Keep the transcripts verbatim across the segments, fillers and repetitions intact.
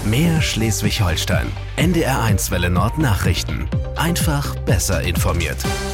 Mehr Schleswig-Holstein. N D R eins Welle Nord Nachrichten. Einfach besser informiert.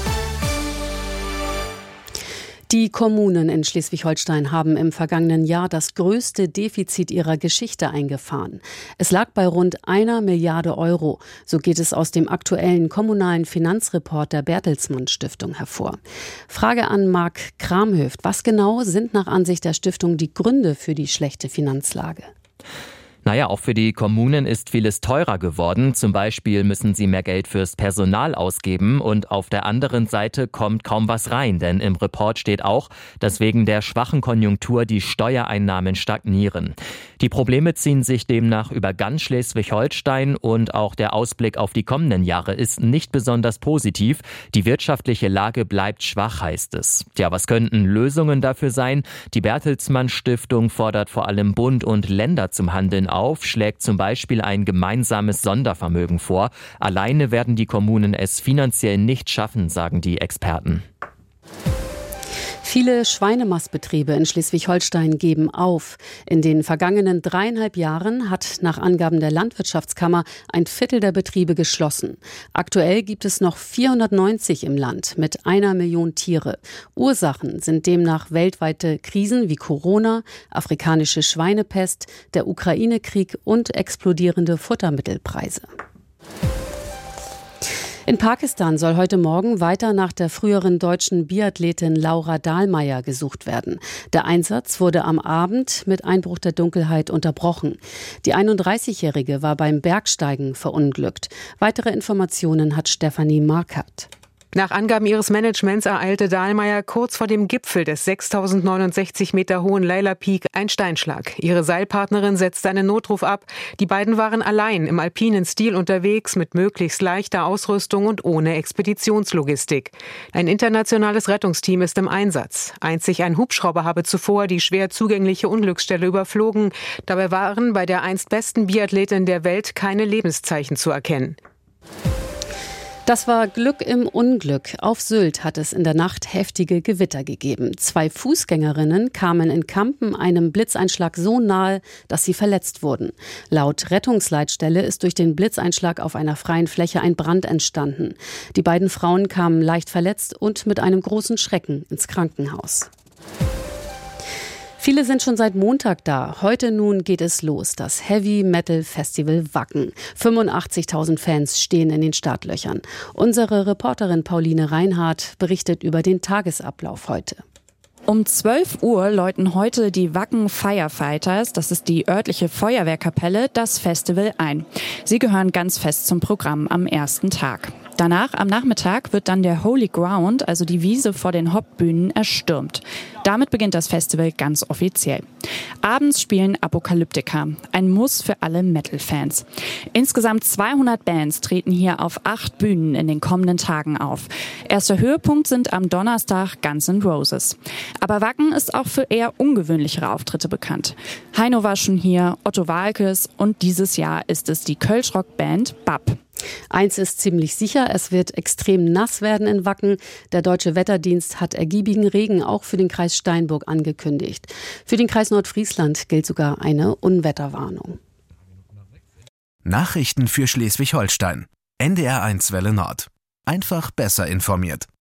Die Kommunen in Schleswig-Holstein haben im vergangenen Jahr das größte Defizit ihrer Geschichte eingefahren. Es lag bei rund einer Milliarde Euro. So geht es aus dem aktuellen kommunalen Finanzreport der Bertelsmann Stiftung hervor. Frage an Marc Kramhöft. Was genau sind nach Ansicht der Stiftung die Gründe für die schlechte Finanzlage? Naja, auch für die Kommunen ist vieles teurer geworden. Zum Beispiel müssen sie mehr Geld fürs Personal ausgeben und auf der anderen Seite kommt kaum was rein. Denn im Report steht auch, dass wegen der schwachen Konjunktur die Steuereinnahmen stagnieren. Die Probleme ziehen sich demnach über ganz Schleswig-Holstein und auch der Ausblick auf die kommenden Jahre ist nicht besonders positiv. Die wirtschaftliche Lage bleibt schwach, heißt es. Tja, was könnten Lösungen dafür sein? Die Bertelsmann Stiftung fordert vor allem Bund und Länder zum Handeln auf, schlägt zum Beispiel ein gemeinsames Sondervermögen vor. Alleine werden die Kommunen es finanziell nicht schaffen, sagen die Experten. Viele Schweinemastbetriebe in Schleswig-Holstein geben auf. In den vergangenen dreieinhalb Jahren hat nach Angaben der Landwirtschaftskammer ein Viertel der Betriebe geschlossen. Aktuell gibt es noch vierhundertneunzig im Land mit einer Million Tiere. Ursachen sind demnach weltweite Krisen wie Corona, afrikanische Schweinepest, der Ukraine-Krieg und explodierende Futtermittelpreise. In Pakistan soll heute Morgen weiter nach der früheren deutschen Biathletin Laura Dahlmeier gesucht werden. Der Einsatz wurde am Abend mit Einbruch der Dunkelheit unterbrochen. Die einunddreißigjährige war beim Bergsteigen verunglückt. Weitere Informationen hat Stefanie Markert. Nach Angaben ihres Managements ereilte Dahlmeier kurz vor dem Gipfel des sechstausendneunundsechzig Meter hohen Layla Peak ein Steinschlag. Ihre Seilpartnerin setzte einen Notruf ab. Die beiden waren allein im alpinen Stil unterwegs mit möglichst leichter Ausrüstung und ohne Expeditionslogistik. Ein internationales Rettungsteam ist im Einsatz. Einzig ein Hubschrauber habe zuvor die schwer zugängliche Unglücksstelle überflogen. Dabei waren bei der einst besten Biathletin der Welt keine Lebenszeichen zu erkennen. Das war Glück im Unglück. Auf Sylt hat es in der Nacht heftige Gewitter gegeben. Zwei Fußgängerinnen kamen in Kampen einem Blitzeinschlag so nahe, dass sie verletzt wurden. Laut Rettungsleitstelle ist durch den Blitzeinschlag auf einer freien Fläche ein Brand entstanden. Die beiden Frauen kamen leicht verletzt und mit einem großen Schrecken ins Krankenhaus. Viele sind schon seit Montag da. Heute nun geht es los, das Heavy Metal Festival Wacken. fünfundachtzigtausend Fans stehen in den Startlöchern. Unsere Reporterin Pauline Reinhardt berichtet über den Tagesablauf heute. Um zwölf Uhr läuten heute die Wacken Firefighters, das ist die örtliche Feuerwehrkapelle, das Festival ein. Sie gehören ganz fest zum Programm am ersten Tag. Danach, am Nachmittag, wird dann der Holy Ground, also die Wiese vor den Hauptbühnen, erstürmt. Damit beginnt das Festival ganz offiziell. Abends spielen Apokalyptika, ein Muss für alle Metal-Fans. Insgesamt zweihundert Bands treten hier auf acht Bühnen in den kommenden Tagen auf. Erster Höhepunkt sind am Donnerstag Guns N' Roses. Aber Wacken ist auch für eher ungewöhnlichere Auftritte bekannt. Heino war schon hier, Otto Waalkes und dieses Jahr ist es die Kölsch-Rock-Band B A P. Eins ist ziemlich sicher, es wird extrem nass werden in Wacken. Der Deutsche Wetterdienst hat ergiebigen Regen auch für den Kreis Steinburg angekündigt. Für den Kreis Nordfriesland gilt sogar eine Unwetterwarnung. Nachrichten für Schleswig-Holstein. N D R eins Welle Nord. Einfach besser informiert.